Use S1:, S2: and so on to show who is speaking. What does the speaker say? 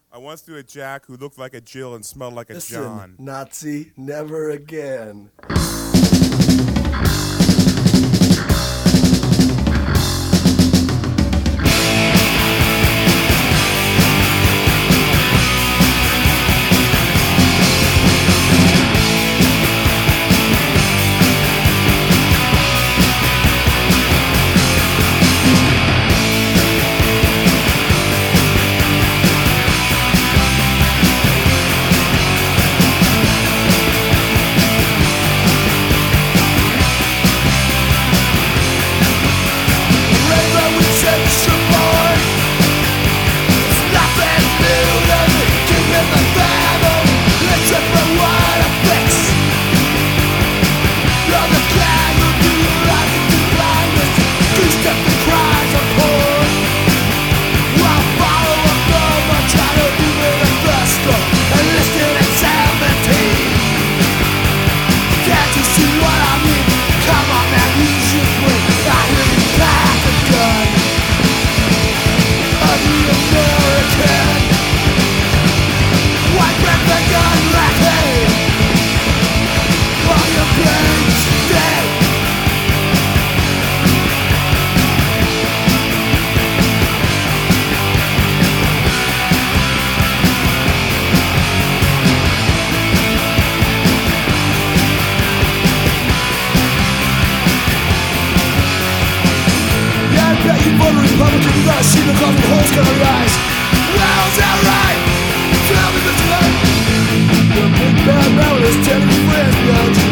S1: I once knew a Jack who looked like a Jill and smelled like a
S2: Listen,
S1: John.
S2: Nazi, never again. Republican, you gotta see the coffee holes gonna rise. Well, is that right? Tell me this way. The big bad mountain is telling your friends, bro.